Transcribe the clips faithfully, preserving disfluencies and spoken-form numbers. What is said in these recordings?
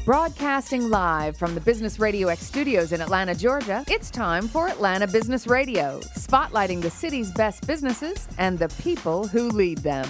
Broadcasting live from the Business Radio X studios in Atlanta, Georgia, it's time for Atlanta Business Radio, spotlighting the city's best businesses and the people who lead them.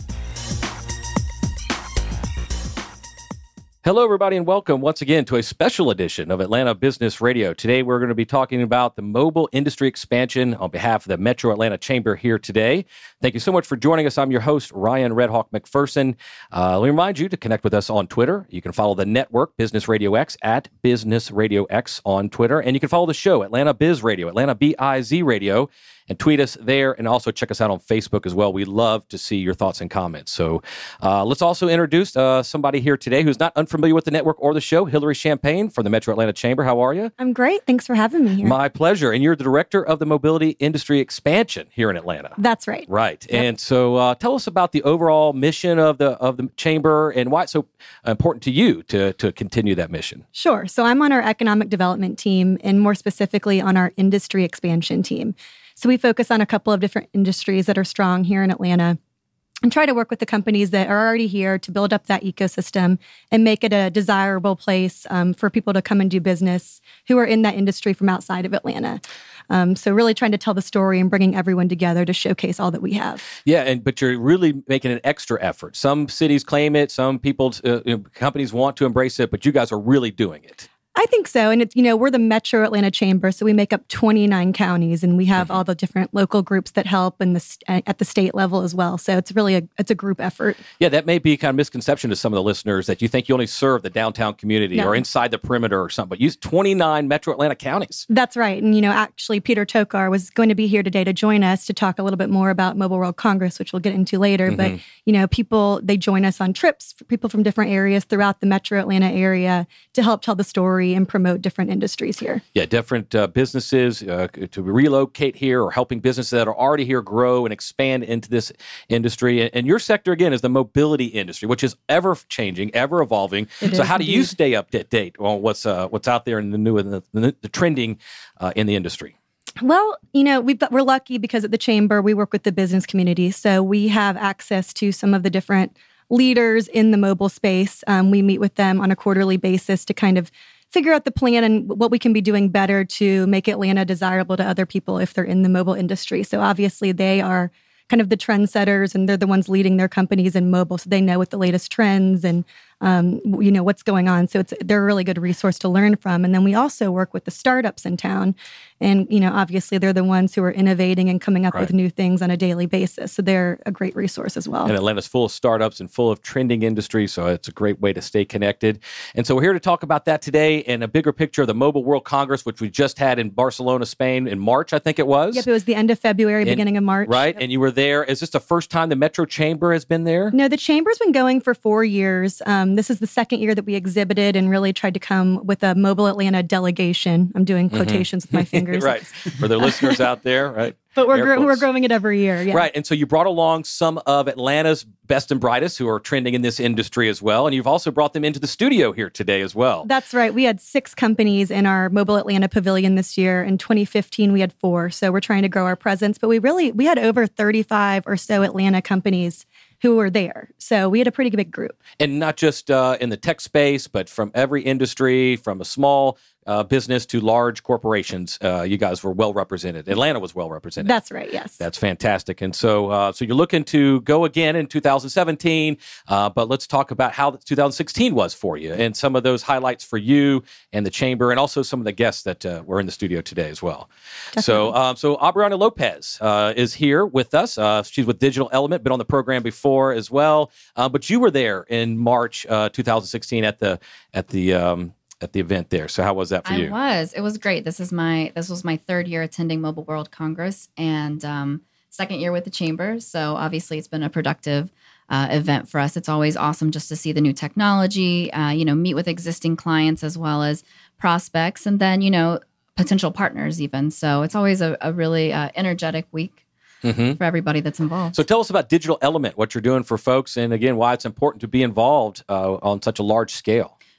Hello, everybody, and welcome once again to a special edition of Atlanta Business Radio. Today, we're going to be talking about the mobile industry expansion on behalf of the Metro Atlanta Chamber here today. Thank you so much for joining us. I'm your host, Ryan Redhawk McPherson. Uh, let me remind you to connect with us on Twitter. You can follow the network, Business Radio X, at Business Radio X on Twitter. And you can follow the show, Atlanta Biz Radio, Atlanta B I Z Radio, and tweet us there, and also check us out on Facebook as well. We love to see your thoughts and comments. So uh, let's also introduce uh, somebody here today who's not unfamiliar with the network or the show, Hillary Champagne from the Metro Atlanta Chamber. How are you? I'm great. Thanks for having me here. My pleasure. And you're the Director of the Mobility Industry Expansion here in Atlanta. That's right. Right. Yep. And so uh, tell us about the overall mission of the of the Chamber and why it's so important to you to, to continue that mission. Sure. So I'm on our economic development team, and more specifically on our industry expansion team. So we focus on a couple of different industries that are strong here in Atlanta and try to work with the companies that are already here to build up that ecosystem and make it a desirable place um, for people to come and do business who are in that industry from outside of Atlanta. Um, so really trying to tell the story and bringing everyone together to showcase all that we have. Yeah, and but you're really making an extra effort. Some cities claim it, some people, uh, you know, companies want to embrace it, but you guys are really doing it. I think so. And, it's, you know, we're the Metro Atlanta Chamber, so we make up twenty-nine counties, and we have mm-hmm. all the different local groups that help and the, at the state level as well. So it's really a it's a group effort. Yeah, that may be kind of misconception to some of the listeners that you think you only serve the downtown community no. or inside the perimeter or something, but you use twenty-nine Metro Atlanta counties. That's right. And, you know, actually, Peter Tokar was going to be here today to join us to talk a little bit more about Mobile World Congress, which we'll get into later. Mm-hmm. But, you know, people, they join us on trips, for people from different areas throughout the Metro Atlanta area to help tell the story and promote different industries here. Yeah, different uh, businesses uh, to relocate here or helping businesses that are already here grow and expand into this industry. And, and your sector, again, is the mobility industry, which is ever changing, ever evolving. It so is how indeed. do you stay up to date on what's uh, what's out there in the new and the, the, the trending uh, in the industry? Well, you know, we've got, we're lucky because at the Chamber, we work with the business community. So we have access to some of the different leaders in the mobile space. Um, we meet with them on a quarterly basis to kind of figure out the plan and what we can be doing better to make Atlanta desirable to other people if they're in the mobile industry. So obviously they are kind of the trendsetters, and they're the ones leading their companies in mobile. So they know what the latest trends and, um, you know, what's going on. So it's they're a really good resource to learn from. And then we also work with the startups in town. And, you know, obviously they're the ones who are innovating and coming up right. with new things on a daily basis. So they're a great resource as well. And Atlanta's full of startups and full of trending industries, so it's a great way to stay connected. And so we're here to talk about that today and a bigger picture of the Mobile World Congress, which we just had in Barcelona, Spain in March, I think it was. Yep, it was the end of February, and, beginning of March. Right, yep. And you were there. Is this the first time the Metro Chamber has been there? No, the Chamber's been going for four years. Um, this is the second year that we exhibited and really tried to come with a Mobile Atlanta delegation. I'm doing quotations mm-hmm. with my fingers. Right. For the listeners out there, right? But we're gr- we're growing it every year, yeah. Right, and so you brought along some of Atlanta's best and brightest who are trending in this industry as well, and you've also brought them into the studio here today as well. That's right. We had six companies in our Mobile Atlanta Pavilion this year. In twenty fifteen, we had four, so we're trying to grow our presence. But we really, we had over thirty-five or so Atlanta companies who were there. So we had a pretty big group. And not just uh, in the tech space, but from every industry, from a small uh, business to large corporations, uh, you guys were well represented. Atlanta was well represented. That's right, yes. That's fantastic. And so uh, so you're looking to go again in two thousand seventeen, uh, but let's talk about how two thousand sixteen was for you and some of those highlights for you and the Chamber and also some of the guests that uh, were in the studio today as well. Definitely. So um, so Aubriana Lopez uh, is here with us. Uh, she's with Digital Element, been on the program before as well. Uh, but you were there in March uh, two thousand sixteen at the at the um, at the event there. So how was that for I you? I was. It was great. This is my this was my third year attending Mobile World Congress and um, second year with the Chamber. So obviously it's been a productive uh, event for us. It's always awesome just to see the new technology, uh, you know, meet with existing clients as well as prospects, and then, you know, potential partners even. So it's always a, a really uh, energetic week. Mm-hmm. For everybody that's involved. So tell us about Digital Element, what you're doing for folks, and again, why it's important to be involved uh, on such a large scale.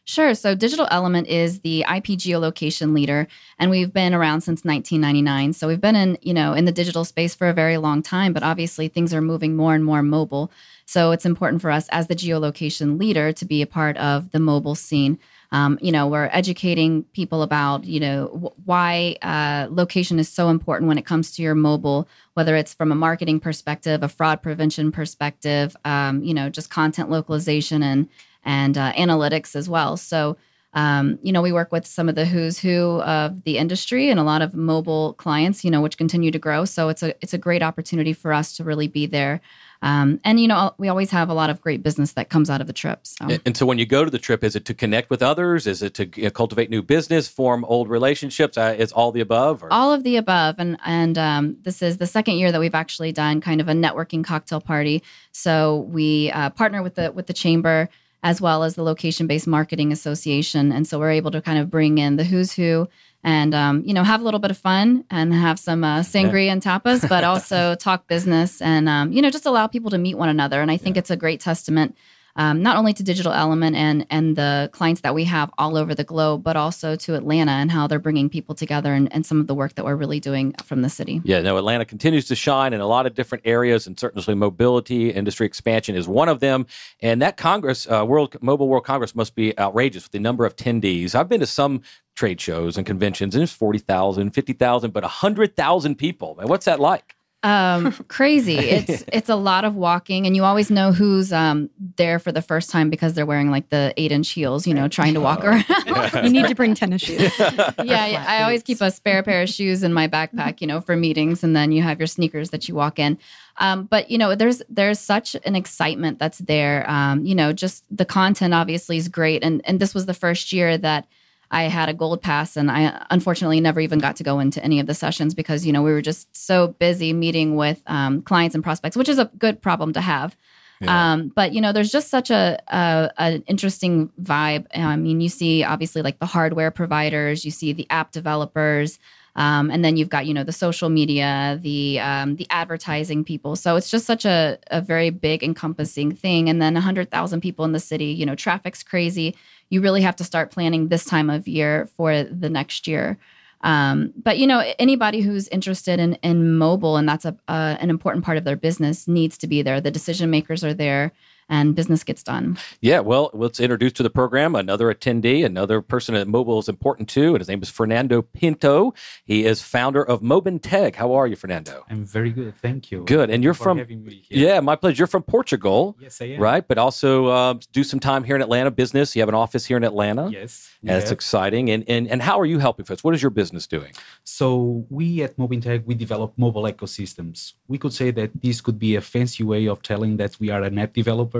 Sure. So Digital Element is the I P geolocation leader, and we've been around since nineteen ninety-nine. So we've been in, you know, in the digital space for a very long time, but obviously things are moving more and more mobile. So it's important for us as the geolocation leader to be a part of the mobile scene. Um, you know, we're educating people about, you know, w- why uh, location is so important when it comes to your mobile, whether it's from a marketing perspective, a fraud prevention perspective, um, you know, just content localization and and uh, analytics as well. So, um, you know, we work with some of the who's who of the industry and a lot of mobile clients, you know, which continue to grow. So it's a it's a great opportunity for us to really be there. Um, and, you know, we always have a lot of great business that comes out of the trip. So. And, and so when you go to the trip, is it to connect with others? Is it to you know, cultivate new business, form old relationships? Uh, it's all the above? Or? All of the above. And and um, this is the second year that we've actually done kind of a networking cocktail party. So we uh, partner with the with the chamber as well as the Location-Based Marketing Association. And so we're able to kind of bring in the who's who and, um, you know, have a little bit of fun and have some uh, sangria yeah. and tapas, but also talk business and, um, you know, just allow people to meet one another. And I think yeah. it's a great testament, um, not only to Digital Element and and the clients that we have all over the globe, but also to Atlanta and how they're bringing people together and, and some of the work that we're really doing from the city. Yeah, no, Atlanta continues to shine in a lot of different areas, and certainly mobility, industry expansion is one of them. And that Congress, uh, World Mobile World Congress, must be outrageous with the number of attendees. I've been to some trade shows and conventions, and it's forty thousand, fifty thousand, but one hundred thousand people. Man, what's that like? Um, crazy. It's it's a lot of walking, and you always know who's um, there for the first time because they're wearing like the eight inch heels, you know, trying to walk oh, around. Yeah. You need to bring tennis shoes. yeah, yeah. I always keep a spare pair of shoes in my backpack, you know, for meetings, and then you have your sneakers that you walk in. Um, but you know, there's there's such an excitement that's there. Um, you know, just the content obviously is great, and and this was the first year that I had a gold pass, and I unfortunately never even got to go into any of the sessions because, you know, we were just so busy meeting with um, clients and prospects, which is a good problem to have. Yeah. Um, but, you know, there's just such a, a an interesting vibe. I mean, you see obviously like the hardware providers, you see the app developers, um, and then you've got, you know, the social media, the um, the advertising people. So it's just such a, a very big encompassing thing. And then one hundred thousand people in the city, you know, traffic's crazy. You really have to start planning this time of year for the next year. Um, but, you know, anybody who's interested in, in mobile, and that's a, uh, an important part of their business, needs to be there. The decision makers are there, and business gets done. Yeah, well, let's introduce to the program another attendee, another person at mobile is important too, and his name is Fernando Pinto. He is founder of Mobinteg. How are you, Fernando? I'm very good, thank you. Good, and you're for from having me here. Yeah, my pleasure. You're from Portugal. Yes, I am. Right, but also uh, do some time here in Atlanta. Business. You have an office here in Atlanta. Yes, and it's exciting. And and and how are you helping folks? What is your business doing? So we at Mobinteg, we develop mobile ecosystems. We could say that this could be a fancy way of telling that we are an app developer.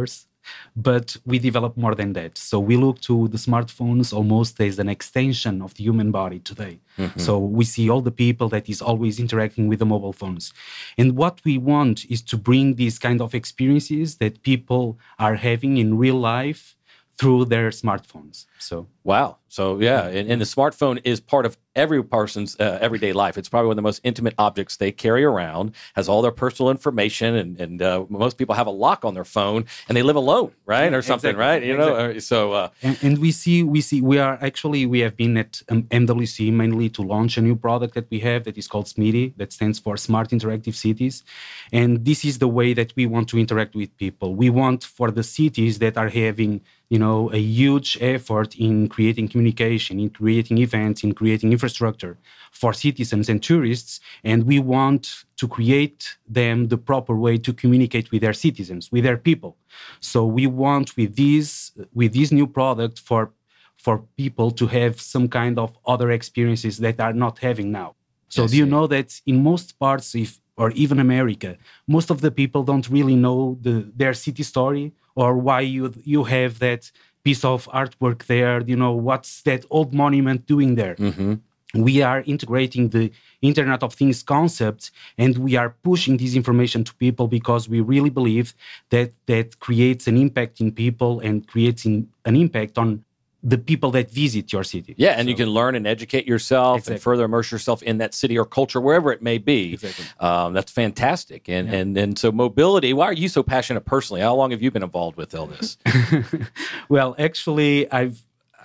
But we develop more than that. So we look to the smartphones almost as an extension of the human body today. Mm-hmm. So we see all the people that is always interacting with the mobile phones. And what we want is to bring these kind of experiences that people are having in real life through their smartphones. So wow. So yeah, and, and the smartphone is part of every person's uh, everyday life. It's probably one of the most intimate objects they carry around, has all their personal information, and, and uh, most people have a lock on their phone, and they live alone, right? Yeah, or something, exactly. right? You exactly. know, so... Uh, and, and we see, we see, we are actually, we have been at um, M W C mainly to launch a new product that we have that is called SMIDI, that stands for Smart Interactive Cities. And this is the way that we want to interact with people. We want for the cities that are having, you know, a huge effort in creating communication, in creating events, in creating infrastructure for citizens and tourists. And we want to create them the proper way to communicate with their citizens, with their people. So we want with this, with this new product for, for people to have some kind of other experiences that are not having now. So yes, do you yeah. know that in most parts, if or even America, most of the people don't really know the, their city story or why you you have that piece of artwork there, you know, what's that old monument doing there? Mm-hmm. We are integrating the Internet of Things concept, and we are pushing this information to people because we really believe that that creates an impact in people and creates in, an impact on the people that visit your city. Yeah, and so, you can learn and educate yourself exactly. and further immerse yourself in that city or culture, wherever it may be. Exactly. Um, that's fantastic. And, yeah. and and so mobility, why are you so passionate personally? How long have you been involved with all this? Well, actually, I've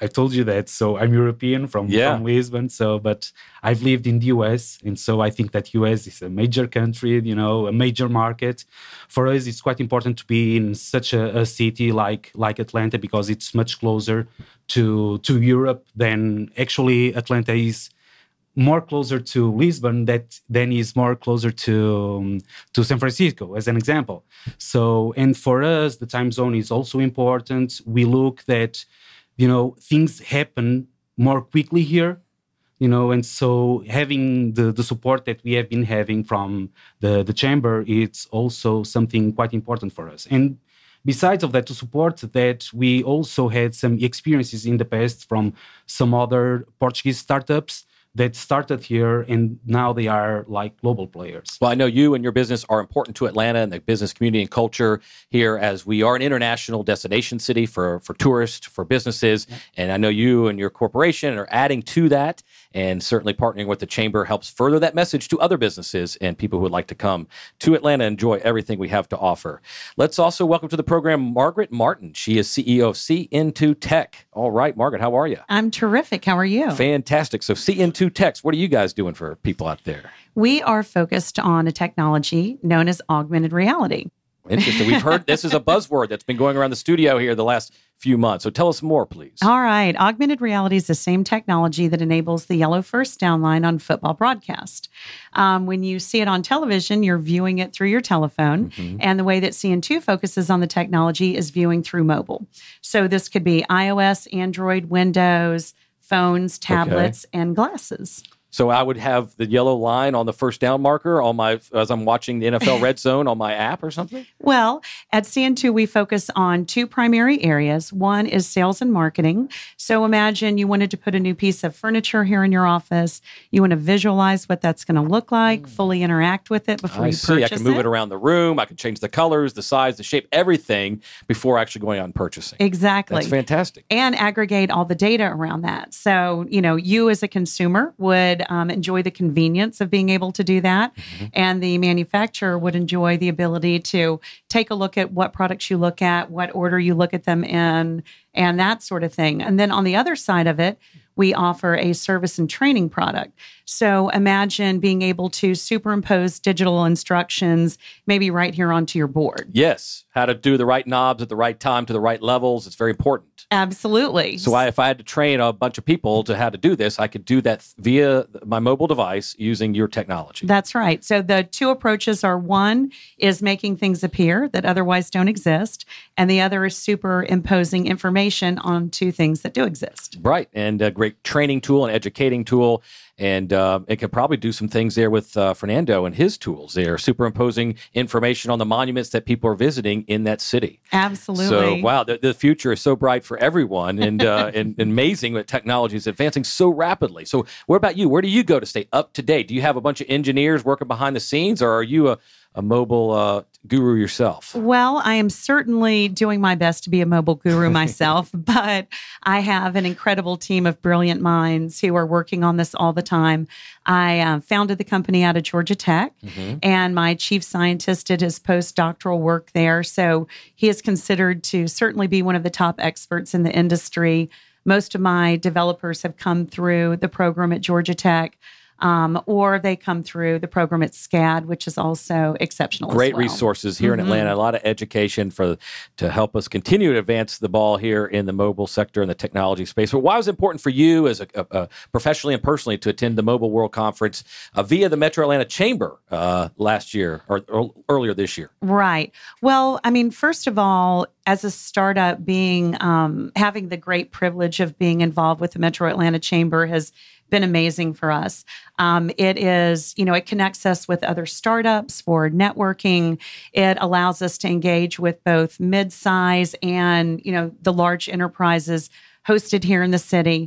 I told you that. So I'm European from, yeah. from Lisbon. So, but I've lived in the U S. And so I think that U S is a major country, you know, a major market. For us, it's quite important to be in such a, a city like, like Atlanta, because it's much closer to, to Europe than actually Atlanta is more closer to Lisbon that than is more closer to um, to San Francisco, as an example. So, and for us, the time zone is also important. We look that, you know, things happen more quickly here, you know, and so having the, the support that we have been having from the, the chamber, it's also something quite important for us. And besides of that, to support that, we also had some experiences in the past from some other Portuguese startups that started here, and now they are like global players. Well, I know you and your business are important to Atlanta and the business community and culture here, as we are an international destination city for, for tourists, for businesses. Yeah. And I know you and your corporation are adding to that, and certainly partnering with the Chamber helps further that message to other businesses and people who would like to come to Atlanta and enjoy everything we have to offer. Let's also welcome to the program Margaret Martin. She is C E O of C N two Tech. All right, Margaret, how are you? I'm terrific. How are you? Fantastic. So C N two Tech, what are you guys doing for people out there? We are focused on a technology known as augmented reality. Interesting. We've heard this is a buzzword that's been going around the studio here the last few months. So tell us more, please. All right. Augmented reality is the same technology that enables the yellow first down line on football broadcast. Um, when you see it on television, you're viewing it through your telephone. Mm-hmm. And the way that C N two focuses on the technology is viewing through mobile. So this could be iOS, Android, Windows, phones, tablets, okay. and glasses. So I would have the yellow line on the first down marker on my as I'm watching the N F L Red Zone on my app or something? Well, at C N two, we focus on two primary areas. One is sales and marketing. So imagine you wanted to put a new piece of furniture here in your office. You want to visualize what that's going to look like, mm. fully interact with it before I you see. purchase I can move it. it around the room. I can change the colors, the size, the shape, everything before actually going out and purchasing. Exactly. That's fantastic. And aggregate all the data around that. So, you know, you as a consumer would Um, enjoy the convenience of being able to do that. Mm-hmm. And the manufacturer would enjoy the ability to take a look at what products you look at, what order you look at them in, and that sort of thing. And then on the other side of it, we offer a service and training product. So imagine being able to superimpose digital instructions, maybe right here onto your board. Yes, how to do the right knobs at the right time to the right levels. It's very important. Absolutely. So I, if I had to train a bunch of people to how to do this, I could do that via my mobile device using your technology. That's right. So the two approaches are, one is making things appear that otherwise don't exist, and the other is superimposing information onto things that do exist. Right. And a great training tool and educating tool. And uh, it could probably do some things there with uh, Fernando and his tools. They're superimposing information on the monuments that people are visiting in that city. Absolutely. So, wow, the, the future is so bright for everyone, and, uh, and, and amazing that technology is advancing so rapidly. So what about you? Where do you go to stay up to date? Do you have a bunch of engineers working behind the scenes, or are you a, a mobile uh, guru yourself? Well, I am certainly doing my best to be a mobile guru myself, but I have an incredible team of brilliant minds who are working on this all the time. I uh, founded the company out of Georgia Tech, mm-hmm. and my chief scientist did his postdoctoral work there. So he is considered to certainly be one of the top experts in the industry. Most of my developers have come through the program at Georgia Tech. Um, or they come through the program at SCAD, which is also exceptional. Great as well. resources here mm-hmm. in Atlanta. A lot of education for to help us continue to advance the ball here in the mobile sector and the technology space. But why was it important for you, as a, a, a professionally and personally, to attend the Mobile World Conference uh, via the Metro Atlanta Chamber uh, last year or, or earlier this year? Right. Well, I mean, first of all, as a startup, being um, having the great privilege of being involved with the Metro Atlanta Chamber has been amazing for us. Um, it is, you know, it connects us with other startups for networking. It allows us to engage with both mid-size and, you know, the large enterprises hosted here in the city.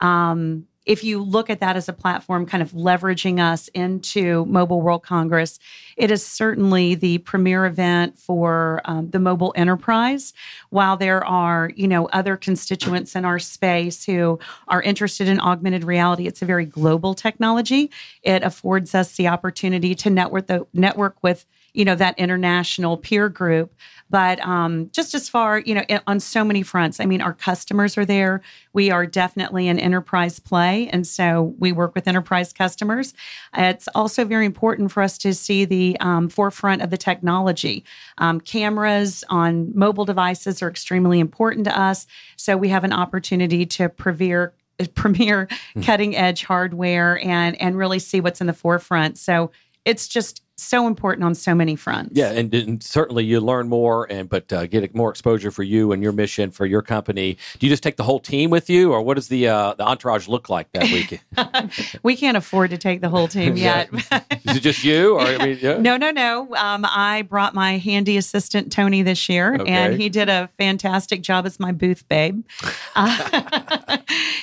Um, if you look at that as a platform, kind of leveraging us into Mobile World Congress, it is certainly the premier event for um, the mobile enterprise. While there are, you know, other constituents in our space who are interested in augmented reality, it's a very global technology. It affords us the opportunity to network the network with you know, that international peer group. But um, just as far, you know, on so many fronts, I mean, our customers are there. We are definitely an enterprise play. And so we work with enterprise customers. It's also very important for us to see the um, forefront of the technology. Um, cameras on mobile devices are extremely important to us. So we have an opportunity to premier, premier cutting edge hardware and, and really see what's in the forefront. So it's just so important on so many fronts. Yeah, and, and certainly you learn more, and but uh, get more exposure for you and your mission for your company. Do you just take the whole team with you, or what does the uh, the entourage look like that week? We can't afford to take the whole team yet. Is it just you? Or I mean, yeah? No, no, no. Um, I brought my handy assistant Tony this year, Okay. and he did a fantastic job as my booth babe. Uh,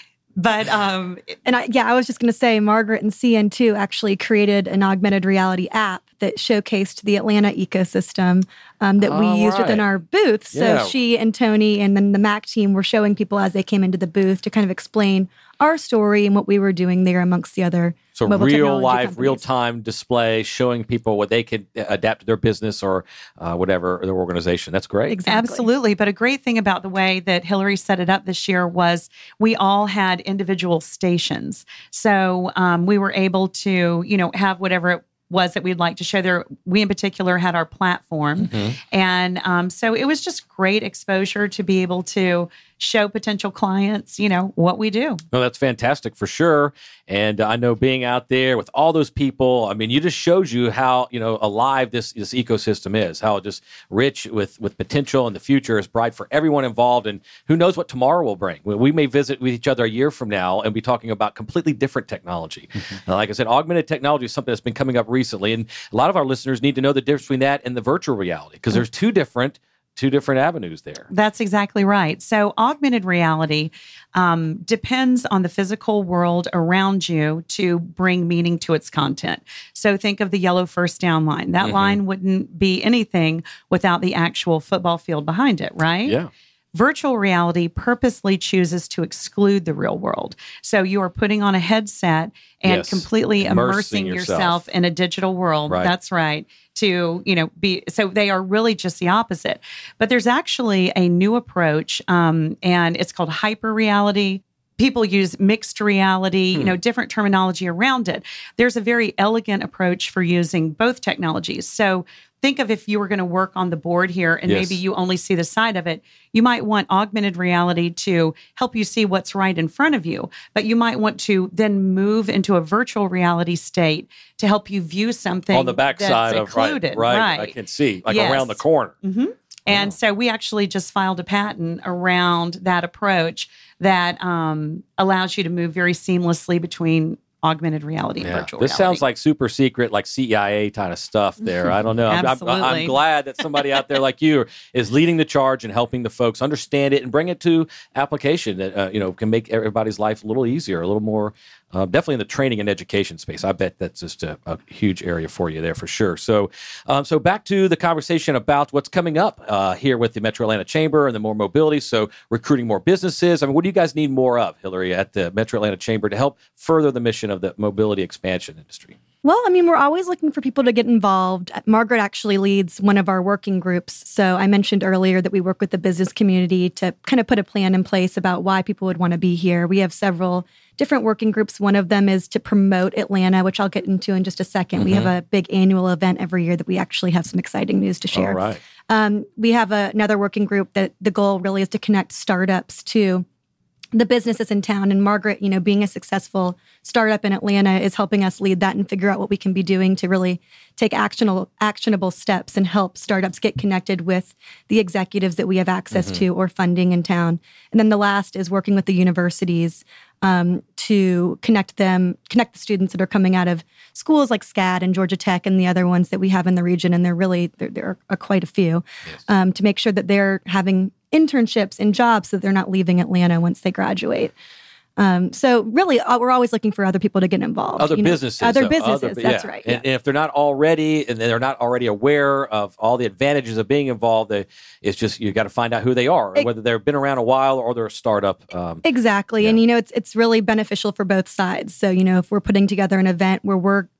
But um, And I, yeah, I was just going to say, Margaret and C N two actually created an augmented reality app that showcased the Atlanta ecosystem um, that we Oh, used right. within our booth. So Yeah. she and Tony and then the Mac team were showing people as they came into the booth to kind of explain our story and what we were doing there amongst the other So mobile real technology life, companies. real time display showing people what they could adapt to their business or uh, whatever their organization. That's great. Exactly. Absolutely. But a great thing about the way that Hillary set it up this year was we all had individual stations. So um, we were able to, you know, have whatever it was that we'd like to show there. We in particular had our platform. Mm-hmm. And um, so it was just great exposure to be able to show potential clients, you know, what we do. No, that's fantastic for sure. And I know being out there with all those people, I mean, you just shows you how, you know, alive this, this ecosystem is, how just rich with, with potential, and the future is bright for everyone involved. And who knows what tomorrow will bring. We we may visit with each other a year from now and be talking about completely different technology. Mm-hmm. Like I said, augmented technology is something that's been coming up recently. And a lot of our listeners need to know the difference between that and the virtual reality, because there's two different two different avenues there. That's exactly right. So augmented reality um, depends on the physical world around you to bring meaning to its content. So think of the yellow first down line. That Mm-hmm. line wouldn't be anything without the actual football field behind it, right? Yeah. Virtual reality purposely chooses to exclude the real world. So you are putting on a headset and Yes. completely Immersing immersing yourself. yourself in a digital world. Right. That's right. To, you know, be, so they are really just the opposite. But there's actually a new approach, um, and it's called hyper reality. People use mixed reality, Hmm. you know, different terminology around it. There's a very elegant approach for using both technologies. So think of if you were going to work on the board here and Yes. maybe you only see the side of it, you might want augmented reality to help you see what's right in front of you. But you might want to then move into a virtual reality state to help you view something On the backside that's of right, occluded. right, I can see, like Yes. around the corner. hmm And so we actually just filed a patent around that approach that um, allows you to move very seamlessly between augmented reality and Yeah. virtual This reality. sounds like super secret, like C I A kind of stuff there. I don't know. I'm, I'm, I'm Absolutely. glad that somebody out there like you is leading the charge and helping the folks understand it and bring it to application that, uh, you know, can make everybody's life a little easier, a little more, uh, definitely in the training and education space. I bet that's just a, a huge area for you there for sure. So, um, so back to the conversation about what's coming up uh, here with the Metro Atlanta Chamber and the more mobility. So recruiting more businesses. I mean, what do you guys need more of, Hillary, at the Metro Atlanta Chamber to help further the mission of the mobility expansion industry? Well, I mean, we're always looking for people to get involved. Margaret actually leads one of our working groups. So I mentioned earlier that we work with the business community to kind of put a plan in place about why people would want to be here. We have several different working groups. One of them is to promote Atlanta, which I'll get into in just a second. Mm-hmm. We have a big annual event every year that we actually have some exciting news to share. All right. Um, we have a, another working group that the goal really is to connect startups to the businesses in town. And Margaret, you know, being a successful startup in Atlanta is helping us lead that and figure out what we can be doing to really take actionable actionable steps and help startups get connected with the executives that we have access Mm-hmm. to or funding in town. And then the last is working with the universities um, to connect them, connect the students that are coming out of schools like SCAD and Georgia Tech and the other ones that we have in the region. And they're really, there, there are quite a few, Yes. um, to make sure that they're having internships and jobs so that they're not leaving Atlanta once they graduate. Um, so really, uh, we're always looking for other people to get involved. Other you know, businesses. Other uh, businesses, other- that's yeah. right. And, Yeah. and if they're not already, and they're not already aware of all the advantages of being involved, they, it's just, you got to find out who they are, Ex- whether they've been around a while or they're a startup. Um, Exactly. Yeah. And, you know, it's it's really beneficial for both sides. So, you know, if we're putting together an event where we're we're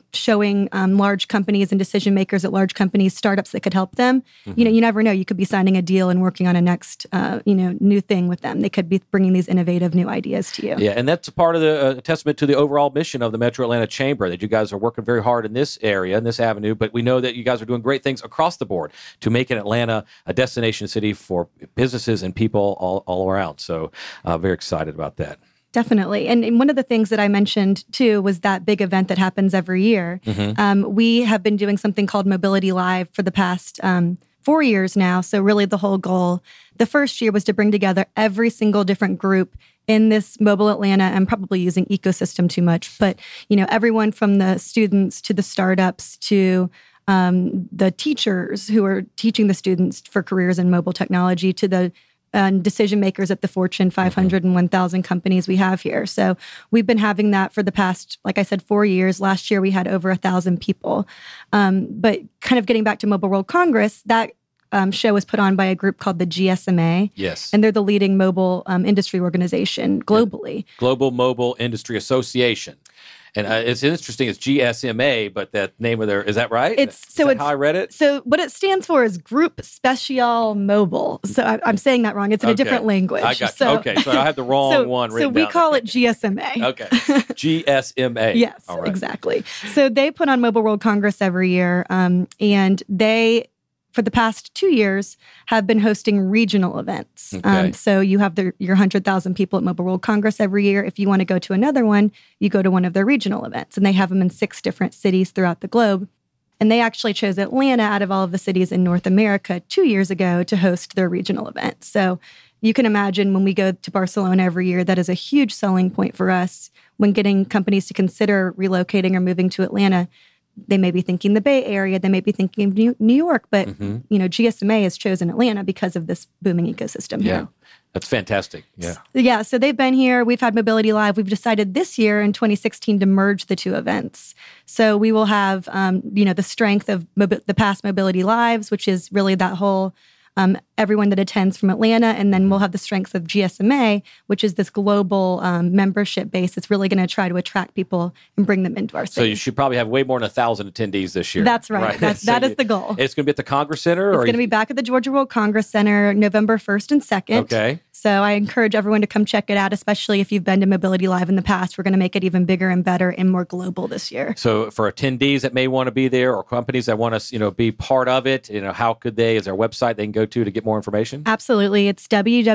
showing um, large companies and decision makers at large companies, startups that could help them. Mm-hmm. You know, you never know. You could be signing a deal and working on a next, uh, you know, new thing with them. They could be bringing these innovative new ideas to you. Yeah, and that's a part of the uh, testament to the overall mission of the Metro Atlanta Chamber, that you guys are working very hard in this area, in this avenue, but we know that you guys are doing great things across the board to make Atlanta a destination city for businesses and people all, all around. So uh, very excited about that. Definitely. And, and one of the things that I mentioned, too, was that big event that happens every year. Mm-hmm. Um, we have been doing something called Mobility Live for the past um, four years now. So really the whole goal, the first year was to bring together every single different group in this Mobile Atlanta. I'm probably using ecosystem too much, but, you know, everyone from the students to the startups to um, the teachers who are teaching the students for careers in mobile technology to the and decision makers at the Fortune five hundred and one thousand companies we have here. So we've been having that for the past, like I said, four years. Last year, we had over a thousand people. Um, but kind of getting back to Mobile World Congress, that um, show was put on by a group called the G S M A. Yes. And they're the leading mobile um, industry organization globally. Global Mobile Industry Association. And uh, it's interesting, it's G S M A, but that name of their, is that right? It's is so that it's how I read it? So what it stands for is Group Spécial Mobile. So I, I'm saying that wrong. It's in okay. a different language. I got so, you. Okay, so I had the wrong so, one written So we down. call it G S M A. Okay, G S M A. Yes, All right. exactly. So they put on Mobile World Congress every year, um, and they, for the past two years, have been hosting regional events. Okay. Um, so you have the, your one hundred thousand people at Mobile World Congress every year. If you want to go to another one, you go to one of their regional events. And they have them in six different cities throughout the globe. And they actually chose Atlanta out of all of the cities in North America two years ago to host their regional event. So you can imagine when we go to Barcelona every year, that is a huge selling point for us when getting companies to consider relocating or moving to Atlanta. They may be thinking the Bay Area, they may be thinking of New, New York, but mm-hmm. you know, G S M A has chosen Atlanta because of this booming ecosystem yeah. here. That's fantastic. Yeah. Yeah. So they've been here. We've had Mobility Live. We've decided this year in twenty sixteen to merge the two events. So we will have, um, you know, the strength of mobi- the past Mobility Lives, which is really that whole Um, everyone that attends from Atlanta, and then we'll have the strength of G S M A, which is this global um, membership base that's really going to try to attract people and bring them into our city. So you should probably have way more than a thousand attendees this year. That's right. right? That's, so that you, is the goal. It's going to be at the Congress Center? It's or going to be back at the Georgia World Congress Center November first and second. Okay. So I encourage everyone to come check it out, especially if you've been to Mobility Live in the past. We're going to make it even bigger and better and more global this year. So for attendees that may want to be there or companies that want to, you know, be part of it, you know, how could they, is there a website they can go to to get more information? Absolutely. It's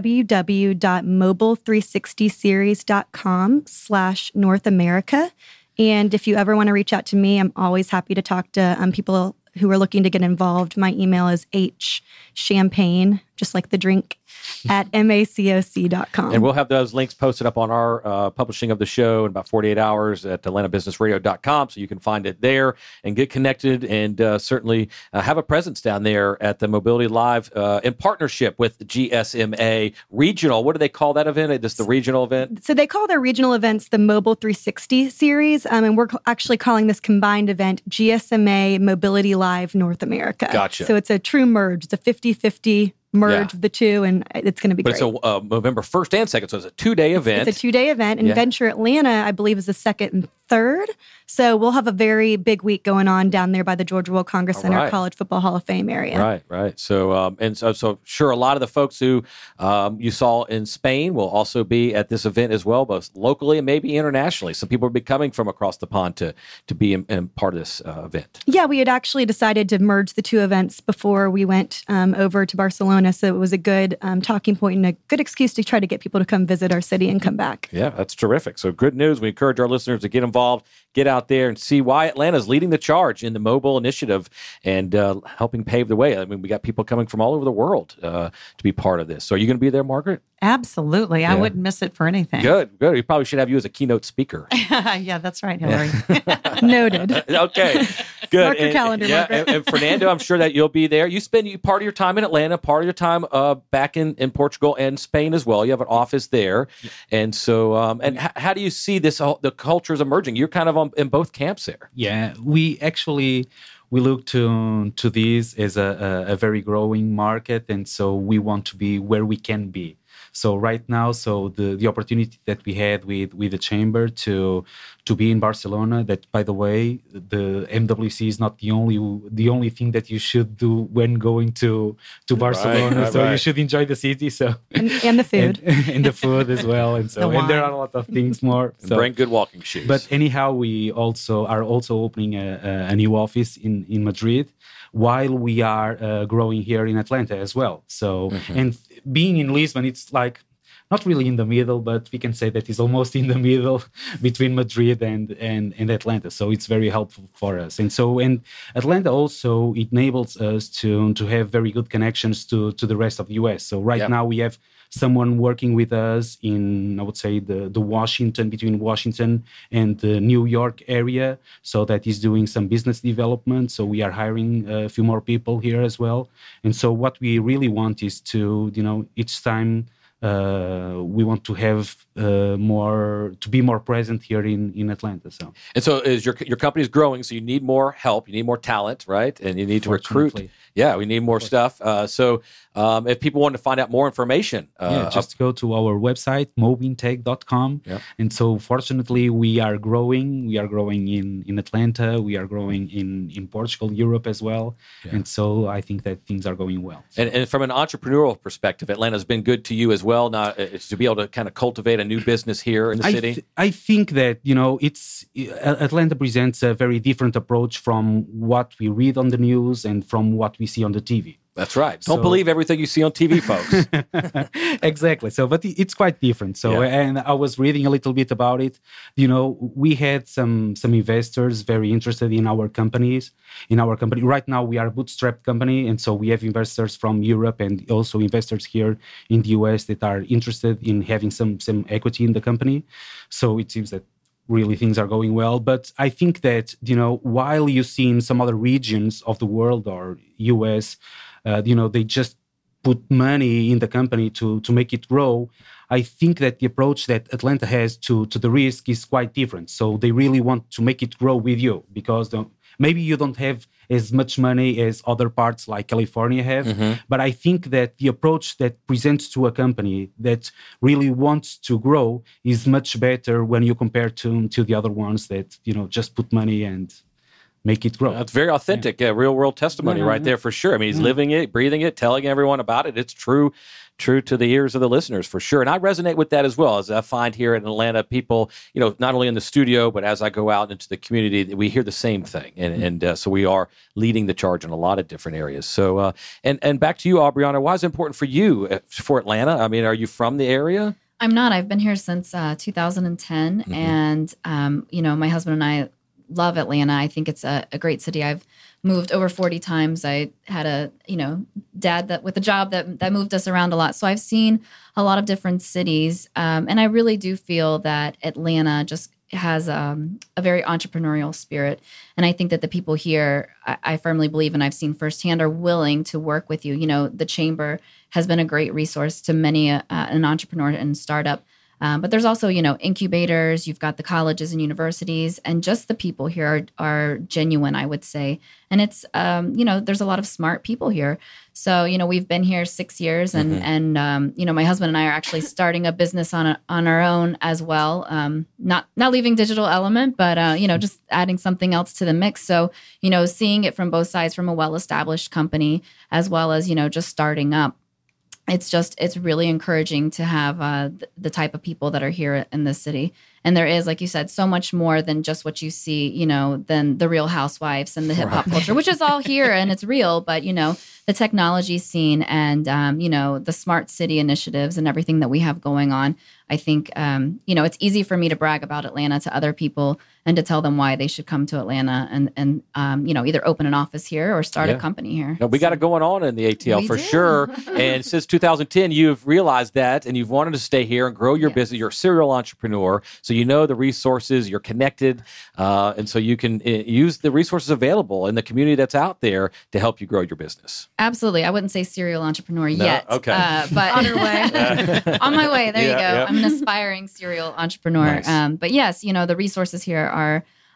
www.mobile360series.com slash North America. And if you ever want to reach out to me, I'm always happy to talk to um, people who are looking to get involved. My email is hchampagne, just like the drink, at macoc dot com. And we'll have those links posted up on our uh, publishing of the show in about forty-eight hours at atlanta business radio dot com, so you can find it there and get connected and uh, certainly uh, have a presence down there at the Mobility Live uh, in partnership with G S M A Regional. What do they call that event? This the regional event? So they call their regional events the Mobile three sixty series, um, and we're actually calling this combined event G S M A Mobility Live North America. Gotcha. So it's a true merge. It's a fifty-fifty merge Yeah. of the two, and it's going to be But great. it's a uh, November first and second, so it's a two-day event. It's a two-day event, and Yeah. Venture Atlanta, I believe, is the second and third. So we'll have a very big week going on down there by the Georgia World Congress All Center, right. College Football Hall of Fame area. Right, right. So, um, and so, so sure, a lot of the folks who um, you saw in Spain will also be at this event as well, both locally and maybe internationally. Some people will be coming from across the pond to to be in, in part of this uh, event. Yeah, we had actually decided to merge the two events before we went um, over to Barcelona. So it was a good um, talking point and a good excuse to try to get people to come visit our city and come back. Yeah, that's terrific. So good news. We encourage our listeners to get involved, get out there and see why Atlanta is leading the charge in the mobile initiative and uh, helping pave the way. I mean, we got people coming from all over the world uh, to be part of this. So are you going to be there, Margaret? Absolutely. I Yeah. wouldn't miss it for anything. Good, good. We probably should have you as a keynote speaker. Yeah, that's right, Hillary. Noted. Okay, good. Mark your And- calendar, yeah, Margaret. and, and Fernando, I'm sure that you'll be there. You spend you- part of your time in Atlanta, part of your time uh, back in, in Portugal and Spain as well. You have an office there, and so um, and h- how do you see this? Whole, the culture is emerging. You're kind of on, in both camps there. Yeah, we actually we look to to this as a, a, a very growing market, and so we want to be where we can be. So right now, so the, the opportunity that we had with, with the chamber to to be in Barcelona, that by the way, the M W C is not the only the only thing that you should do when going to to Barcelona. Right, right, so right. you should enjoy the city. So And, and the food. and, and the food as well. And so The and there wine. are a lot of things more. And So, bring good walking shoes. but anyhow, we also are also opening a, a, a new office in, in Madrid while we are uh, growing here in Atlanta as well. So, Mm-hmm. and being in Lisbon, it's like not really in the middle, but we can say that it's almost in the middle between Madrid and, and, and Atlanta. So it's very helpful for us. And so, and Atlanta also enables us to, to have very good connections to, to the rest of the U S. So right Yep. now we have someone working with us in, I would say, the, the Washington, between Washington and the New York area. So that is doing some business development. So we are hiring a few more people here as well. And so what we really want is to, you know, each time uh, we want to have uh, more, to be more present here in, in Atlanta. So And so is your your company is growing, so you need more help, you need more talent, right? And you need to recruit. Fortunately. Yeah, we need more stuff. Uh, so um, if people want to find out more information, uh, yeah, just go to our website, mobintech dot com. Yeah. And so fortunately, we are growing. We are growing in, in Atlanta. We are growing in, in Portugal, Europe as well. And so I think that things are going well. and, and from an entrepreneurial perspective, Atlanta's been good to you as well. Now, uh, to be able to kind of cultivate a new business here in the I, city. th- I think that, you know, it's uh, Atlanta presents a very different approach from what we read on the news and from what we see on the T V. That's right. Don't So- believe everything you see on T V, folks. Exactly. So, but it- it's quite different. So, Yeah. and I was reading a little bit about it. You know, we had some some investors very interested in our companies. In our company right now, we are a bootstrapped company, and so we have investors from Europe and also investors here in the U S that are interested in having some some equity in the company. So it seems that really things are going well. But I think that, you know, while you see in some other regions of the world or U S, uh, you know, they just put money in the company to to make it grow. I think that the approach that Atlanta has to to the risk is quite different. So they really want to make it grow with you because the, maybe you don't have as much money as other parts like California have. But I think that the approach that presents to a company that really wants to grow is much better when you compare to to the other ones that, you know, just put money and make it grow. That's very authentic, yeah. real world testimony Yeah, yeah, right yeah. there for sure. I mean, he's living it, breathing it, telling everyone about it. It's true, true to the ears of the listeners for sure. And I resonate with that as well. As I find here in Atlanta, people, you know, not only in the studio, but as I go out into the community, we hear the same thing. And, Mm-hmm. and uh, so we are leading the charge in a lot of different areas. So, uh, and, and back to you, Aubriana, why is it important for you, uh, for Atlanta? I mean, are you from the area? I'm not. I've been here since uh, two thousand ten, Mm-hmm. and um, you know, my husband and I love Atlanta. I think it's a, a great city. I've moved over forty times. I had a you know dad that with a job that that moved us around a lot. So I've seen a lot of different cities, um, and I really do feel that Atlanta just has um, a very entrepreneurial spirit. And I think that the people here, I, I firmly believe, and I've seen firsthand, are willing to work with you. You know, the Chamber has been a great resource to many uh, an entrepreneur and startup. Um, but there's also, you know, incubators, you've got the colleges and universities, and just the people here are, are genuine, I would say. And it's, um, you know, there's a lot of smart people here. So, you know, we've been here six years and, Mm-hmm. and um, you know, my husband and I are actually starting a business on a, on our own as well. Um, not, not leaving Digital Element, but, uh, you know, just adding something else to the mix. So, you know, seeing it from both sides, from a well-established company, as well as, you know, just starting up. It's just, it's really encouraging to have uh, the, the type of people that are here in this city. And there is, like you said, so much more than just what you see, you know, than the Real Housewives and the hip hop culture, which is all here and it's real. But, you know, the technology scene and, um, you know, the smart city initiatives and everything that we have going on. I think, um, you know, it's easy for me to brag about Atlanta to other people and to tell them why they should come to Atlanta and, and um, you know, either open an office here or start Yeah. a company here. No, we got it going on in the A T L We for do. sure. And since two thousand ten, you've realized that and you've wanted to stay here and grow your Yes. business. You're a serial entrepreneur. So you know the resources, you're connected. Uh, and so you can uh, use the resources available in the community that's out there to help you grow your business. Absolutely. I wouldn't say serial entrepreneur yet. okay. Uh, but On her way. on my way. There Yeah, you go. yeah. I'm an aspiring serial entrepreneur. Nice. Um, but yes, you know, the resources here are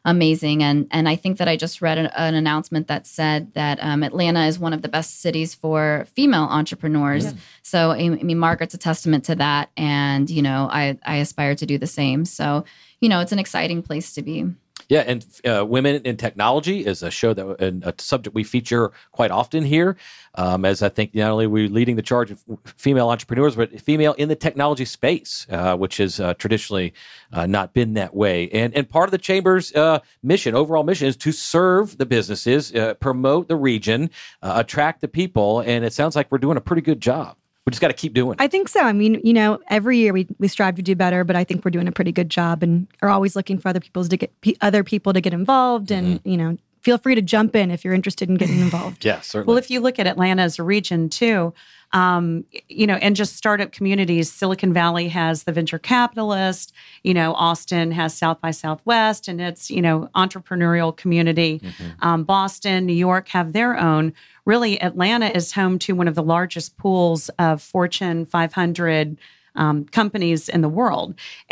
amazing. And and I think that I just read an, an announcement that said that um, Atlanta is one of the best cities for female entrepreneurs. Yeah. So, I mean, Margaret's a testament to that. And, you know, I, I aspire to do the same. So, you know, it's an exciting place to be. Yeah, and uh, Women in Technology is a show that and a subject we feature quite often here. Um, as I think not only are we leading the charge of female entrepreneurs, but female in the technology space, uh, which has uh, traditionally uh, not been that way. And and part of the Chamber's uh, mission, overall mission, is to serve the businesses, uh, promote the region, uh, attract the people, and it sounds like we're doing a pretty good job. We just got to keep doing it. I think so. I mean, you know, every year we, we strive to do better, but I think we're doing a pretty good job and are always looking for other people's to get other people to get involved. And, mm-hmm. you know, feel free to jump in if you're interested in getting involved. Yeah, certainly. Well, if you look at Atlanta as a region too, um, you know, and just startup communities, Silicon Valley has the venture capitalist, you know, Austin has South by Southwest and it's, you know, entrepreneurial community. Mm-hmm. Um, Boston, New York have their own. Really, Atlanta is home to one of the largest pools of Fortune five hundred um, companies in the world.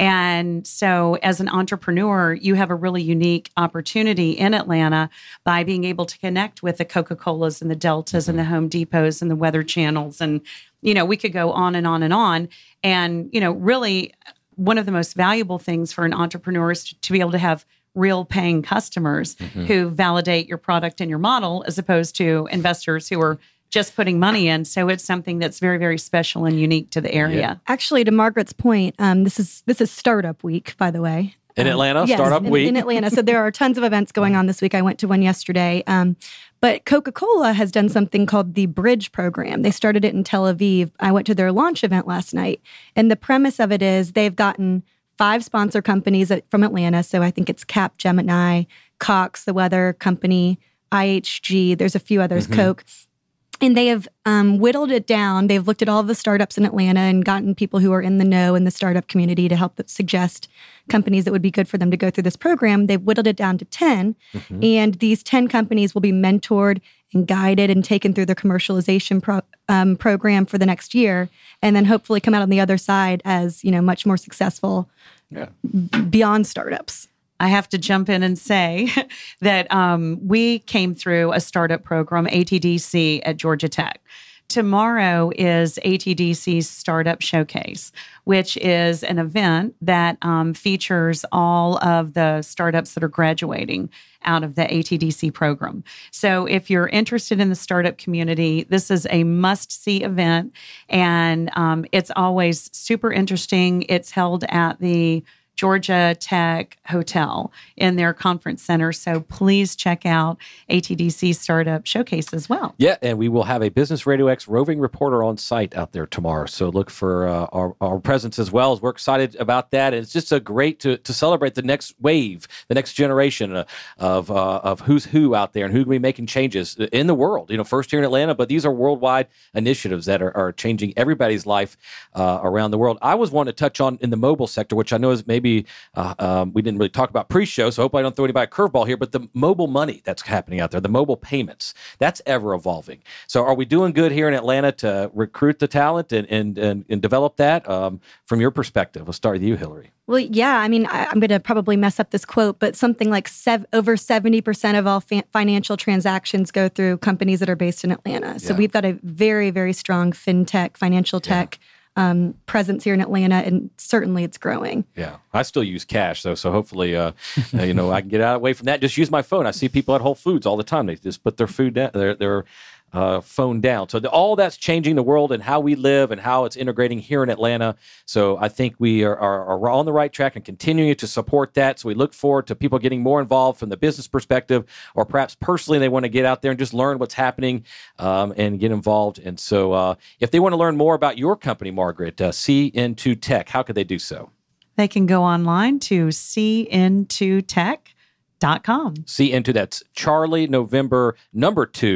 And so as an entrepreneur, you have a really unique opportunity in Atlanta by being able to connect with the Coca-Colas and the Deltas mm-hmm. and the Home Depots and the Weather Channels. And, you know, we could go on and on and on. And, you know, really one of the most valuable things for an entrepreneur is to, to be able to have real paying customers mm-hmm. who validate your product and your model as opposed to investors who are just putting money in. So it's something that's very, very special and unique to the area. Yeah. Actually, to Margaret's point, um, this is this is Startup Week, by the way. In um, Atlanta, yes, Startup in, Week. In Atlanta. So there are tons of events going on this week. I went to one yesterday. Um, but Coca-Cola has done something called the Bridge Program. They started it in Tel Aviv. I went to their launch event last night. And the premise of it is they've gotten five sponsor companies from Atlanta. So I think it's Cap Gemini, Cox, the Weather Company, I H G. There's a few others, mm-hmm. Coke. And they have um, whittled it down. They've looked at all the startups in Atlanta and gotten people who are in the know in the startup community to help suggest companies that would be good for them to go through this program. They've whittled it down to ten. Mm-hmm. And these ten companies will be mentored and guided and taken through the commercialization pro, um, program for the next year. And then hopefully come out on the other side as, you know, much more successful yeah. beyond startups. I have to jump in and say that um, we came through a startup program, A T D C, at Georgia Tech. Tomorrow is A T D C's Startup Showcase, which is an event that um, features all of the startups that are graduating out of the A T D C program. So if you're interested in the startup community, this is a must-see event, and um, it's always super interesting. It's held at the Georgia Tech Hotel in their conference center. So please check out A T D C Startup Showcase as well. Yeah, and we will have a Business Radio X roving reporter on site out there tomorrow. So look for uh, our, our presence as well. As we're excited about that. And it's just a great to, to celebrate the next wave, the next generation uh, of uh, of who's who out there and who can be making changes in the world. You know, first here in Atlanta, but these are worldwide initiatives that are, are changing everybody's life uh, around the world. I was wanting to touch on in the mobile sector, which I know is maybe Maybe uh, um, we didn't really talk about pre-show, so I hope I don't throw anybody a curveball here, but the mobile money that's happening out there, the mobile payments, that's ever evolving. So are we doing good here in Atlanta to recruit the talent and and, and, and develop that? Um, from your perspective, we'll start with you, Hillary. Well, yeah, I mean, I, I'm going to probably mess up this quote, but something like sev- over seventy percent of all fa- financial transactions go through companies that are based in Atlanta. So yeah. we've got a very, very strong fintech, financial tech yeah. Um, presence here in Atlanta, and certainly it's growing. Yeah, I still use cash though, so hopefully, uh, uh, you know, I can get out away from that. Just use my phone. I see people at Whole Foods all the time. They just put their food down, their their uh, phone down. So the, all that's changing the world and how we live and how it's integrating here in Atlanta. So I think we are, are, are on the right track and continuing to support that. So we look forward to people getting more involved from the business perspective, or perhaps personally they want to get out there and just learn what's happening um, and get involved. And so uh, if they want to learn more about your company, Margaret, uh, C N two Tech, how could they do so? They can go online to C N two tech dot com. C N two, that's Charlie November number two,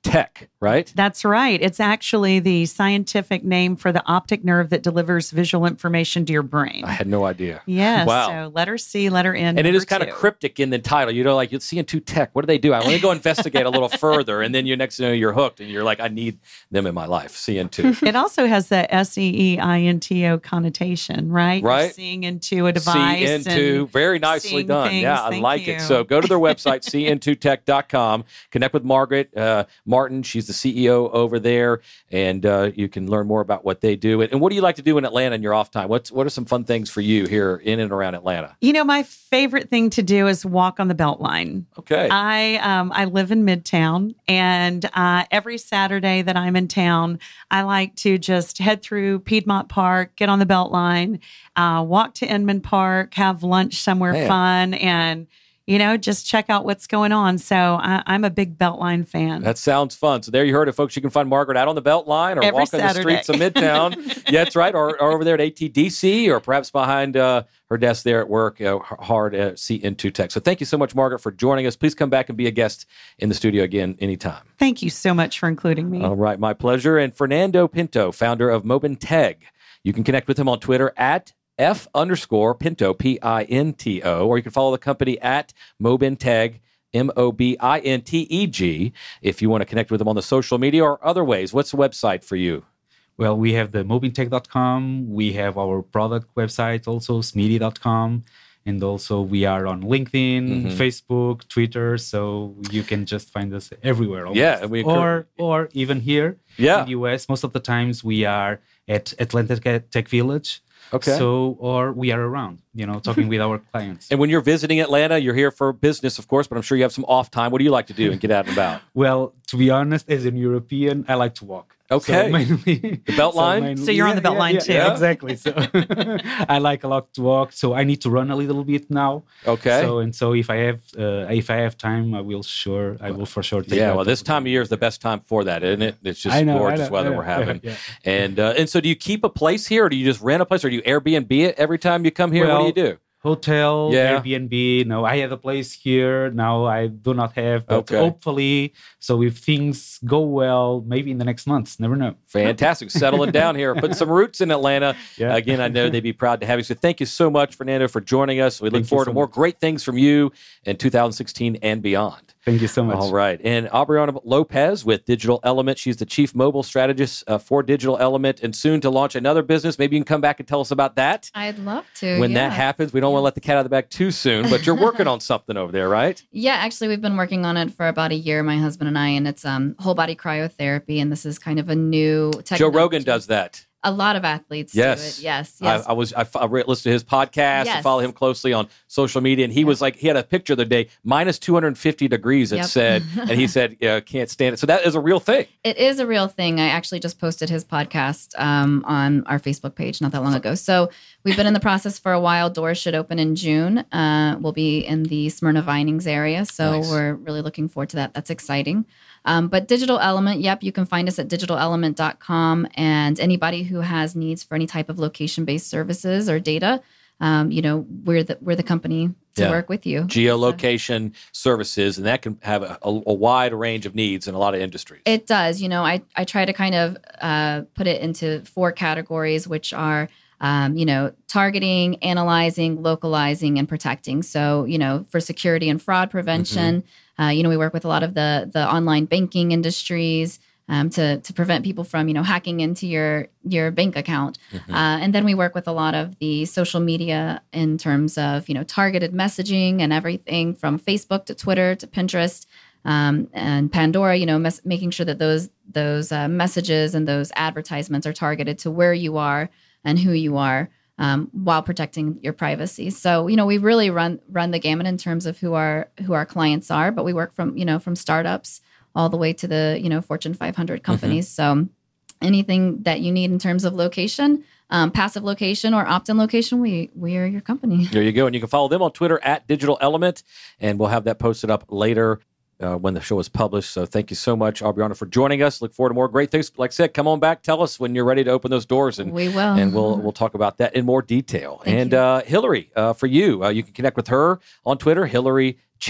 Tech, right? That's right. It's actually the scientific name for the optic nerve that delivers visual information to your brain. I had no idea. Yes. Wow. So letter C, letter N. And it is kind two. of cryptic in the title. You know, like you'll see in two Tech. What do they do? I want to go investigate a little further. And then you next know you're hooked and you're like, I need them in my life. C N two. It also has the S E E I N T O connotation, right? Right. You're seeing into a device. C N two. Very nicely seeing done. things. Yeah, I Thank like you. it. So go to their website, C N two tech dot com. Connect with Margaret uh, Martin. She's the C E O over there. And uh, you can learn more about what they do. And, and what do you like to do in Atlanta in your off time? What's, what are some fun things for you here in and around Atlanta? You know, my favorite thing to do is walk on the Beltline. Okay. I um, I live in Midtown, and uh, every Saturday that I'm in town, I like to just head through Piedmont Park, get on the Beltline, uh, walk to Inman Park, have lunch somewhere Man. fun, and you know, just check out what's going on. So I, I'm a big Beltline fan. That sounds fun. So there you heard it, folks. You can find Margaret out on the Beltline or Every walk on the Saturday. streets of Midtown. Yeah, that's right. Or, or over there at A T D C or perhaps behind uh, her desk there at work, uh, hard at C N two Tech. So thank you so much, Margaret, for joining us. Please come back and be a guest in the studio again anytime. Thank you so much for including me. All right, my pleasure. And Fernando Pinto, founder of Mobinteg. You can connect with him on Twitter at F underscore Pinto, P I N T O, or you can follow the company at Mobinteg, M O B I N T E G, if you want to connect with them on the social media or other ways. What's the website for you? Well, we have the mobintech dot com. We have our product website also, smeedy dot com. And also we are on LinkedIn, Mm-hmm. Facebook, Twitter. So you can just find us everywhere. almost. Yeah, and we encourage- or, or even here Yeah. in the U S. Most of the times we are at Atlanta Tech Village. Okay. So, or we are around, you know, talking with our clients. And when you're visiting Atlanta, you're here for business, of course, but I'm sure you have some off time. What do you like to do and get out and about? Well, to be honest, as an European, I like to walk. Okay. So mainly, The Beltline? mainly- So you're on the Beltline yeah, too. Yeah, exactly. So I like a lot to walk. So I need to run a little bit now. Okay. So and so if I have uh, if I have time, I will sure I will for sure take. Yeah, that well, this time of year is the best time for that, isn't it? It's just I know, I gorgeous know, weather yeah, we're having. yeah, And uh, and so do you keep a place here or do you just rent a place or do you Airbnb it every time you come here? Well, what do you do? Hotel, Yeah. Airbnb. No, I have a place here. Now I do not have. But Okay. hopefully, so if things go well, maybe in the next months. Never know. Fantastic. Settling down here. Putting some roots in Atlanta. Yeah. Again, I know they'd be proud to have you. So thank you so much, Fernando, for joining us. We look Thank you forward so to more much. great things from you in two thousand sixteen and beyond. Thank you so much. All right. And Aubriana Lopez with Digital Element. She's the chief mobile strategist uh, for Digital Element and soon to launch another business. Maybe you can come back and tell us about that. I'd love to. When that yes. happens, we don't want to let the cat out of the bag too soon, but you're working on something over there, right? Yeah, actually, we've been working on it for about a year, my husband and I, and it's um, whole body cryotherapy, and this is kind of a new technology. Joe Rogan does that. A lot of athletes Yes. do it. Yes, yes. I, I was I, f- I re- listened to his podcast and Yes. follow him closely on social media, and he was like he had a picture the other day minus two hundred fifty degrees. It Yep. said, and he said, "Yeah, can't stand it." So that is a real thing. It is a real thing. I actually just posted his podcast um, on our Facebook page not that long ago. So we've been in the process for a while. Doors should open in June. Uh, we'll be in the Smyrna Vinings area. So Nice. we're really looking forward to that. That's exciting. Um, but Digital Element, yep, you can find us at digital element dot com. And anybody who has needs for any type of location-based services or data, um, you know, we're the, we're the company to Yeah. work with you. Geolocation services, and that can have a, a, a wide range of needs in a lot of industries. It does. You know, I, I try to kind of uh, put it into four categories, which are, um, you know, targeting, analyzing, localizing, and protecting. So, you know, for security and fraud prevention, uh, you know, we work with a lot of the the online banking industries um, to to prevent people from, you know, hacking into your your bank account. Mhm. Uh, and then we work with a lot of the social media in terms of, you know, targeted messaging and everything from Facebook to Twitter to Pinterest. Um, and Pandora, you know, mes- making sure that those those uh, messages and those advertisements are targeted to where you are and who you are, um, while protecting your privacy. So, you know, we really run run the gamut in terms of who our who our clients are, but we work from you know from startups all the way to the you know Fortune five hundred companies. So, anything that you need in terms of location, um, passive location or opt-in location, we we are your company. There you go. And you can follow them on Twitter at Digital Element, and we'll have that posted up later uh, when the show is published. So thank you so much, Aubriana, for joining us. Look forward to more great things. Like I said, come on back. Tell us when you're ready to open those doors, and We will. and we'll we'll talk about that in more detail. Thank and you. uh, Hillary, uh, for you, uh, you can connect with her on Twitter, Hillary Champ.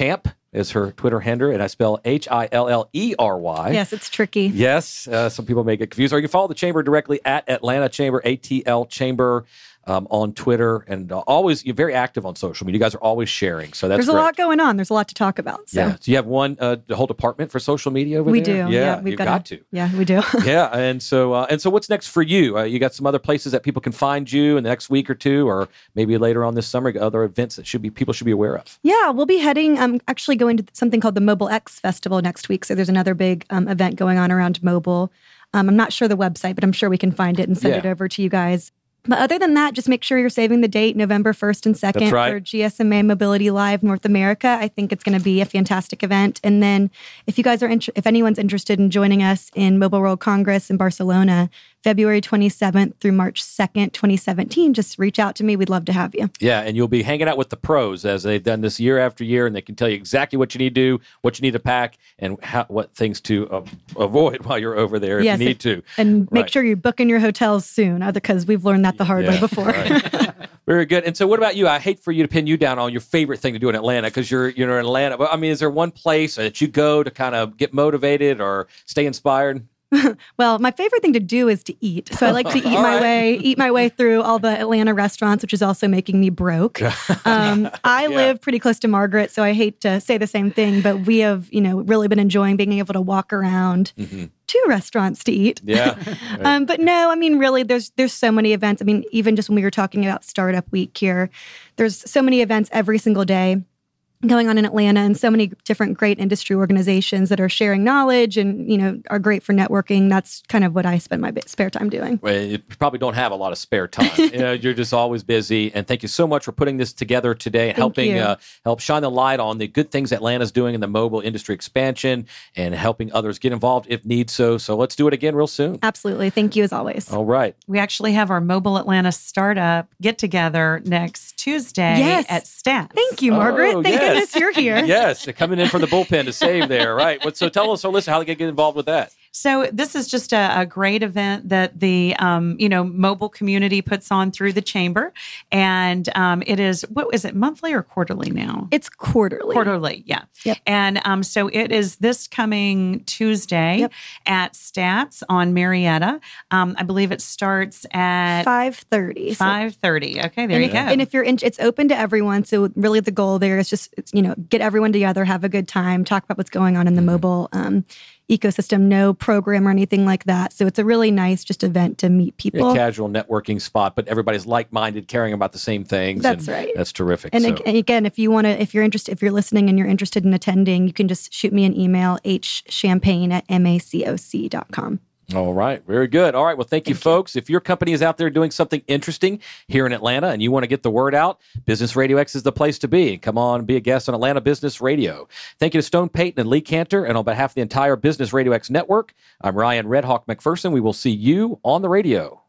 is her Twitter handle, and I spell H I L L E R Y. Yes, it's tricky. Yes, uh, some people may get confused. Or you can follow the Chamber directly at Atlanta Chamber, A T L Chamber. Um, on Twitter, and uh, always you're very active on social media. You guys are always sharing, so that's There's a great. lot going on. There's a lot to talk about. So. Yeah. So you have one, uh, the whole department for social media over we there? do. Yeah, Yeah, we've you've got, got a, to. Yeah, we do. Yeah, and so uh, and so, what's next for you? Uh, you got some other places that people can find you in the next week or two, or maybe later on this summer. Other events that should be people should be aware of. Yeah, we'll be heading. I'm um, actually going to something called the Mobile X Festival next week. So there's another big um, event going on around mobile. Um, I'm not sure the website, but I'm sure we can find it and send Yeah. it over to you guys. But other than that, just make sure you're saving the date, November first and second That's right. for G S M A Mobility Live North America. I think it's going to be a fantastic event. And then if you guys are, int- if anyone's interested in joining us in Mobile World Congress in Barcelona, February twenty-seventh through March second, twenty seventeen, just reach out to me. We'd love to have you. Yeah, and you'll be hanging out with the pros as they've done this year after year, and they can tell you exactly what you need to do, what you need to pack, and how, what things to uh, avoid while you're over there if Yes, you need to. And make Right. sure you're booking your hotels soon, because we've learned that the hard way Yeah, before. right. Very good. And so, what about you? I hate for you to pin you down on your favorite thing to do in Atlanta because you're you're in Atlanta. But I mean, is there one place that you go to kind of get motivated or stay inspired? Well, my favorite thing to do is to eat. So I like to eat All my right. way, eat my way through all the Atlanta restaurants, which is also making me broke. Um, I Yeah. live pretty close to Margaret, so I hate to say the same thing, but we have, you know, really been enjoying being able to walk around Mm-hmm. two restaurants to eat. Yeah. Um, but no, I mean, really, there's there's so many events. I mean, even just when we were talking about Startup Week here, there's so many events every single day going on in Atlanta, and so many different great industry organizations that are sharing knowledge and, you know, are great for networking. That's kind of what I spend my bit- spare time doing. Well, you probably don't have a lot of spare time. You know, you're just always busy. And thank you so much for putting this together today and Thank helping you. uh, help shine the light on the good things Atlanta's doing in the mobile industry expansion and helping others get involved if need so. So let's do it again real soon. Absolutely. Thank you as always. All right. We actually have our Mobile Atlanta Startup get together next Tuesday Yes. at Stats. Thank you, Margaret. Oh, Thank yes. goodness you're here. Yes, coming in from the bullpen to save there. Right. What- So tell us, so listen, how they get involved with that. So this is just a, a great event that the um, you know mobile community puts on through the chamber, and um, it is what is it monthly or quarterly now? It's quarterly. Quarterly, yeah. Yep. And um, so it is this coming Tuesday Yep. at Stats on Marietta. Um, I believe it starts at five thirty. five thirty. Okay, there and you if, go. And if you're in, it's open to everyone. So really the goal there is just, it's, you know, get everyone together, have a good time, talk about what's going on in the mobile um, ecosystem, no program or anything like that. So it's a really nice just event to meet people. A casual networking spot, but everybody's like-minded, caring about the same things. That's and right. That's terrific. And, So- ag- and again, if you want to, if you're interested, if you're listening and you're interested in attending, you can just shoot me an email, hchampagne at macoc dot com. All right. Very good. All right. Well, thank, you, folks. If your company is out there doing something interesting here in Atlanta and you want to get the word out, Business Radio X is the place to be. Come on, be a guest on Atlanta Business Radio. Thank you to Stone Payton and Lee Cantor. And on behalf of the entire Business Radio X network, I'm Ryan Red Hawk McPherson. We will see you on the radio.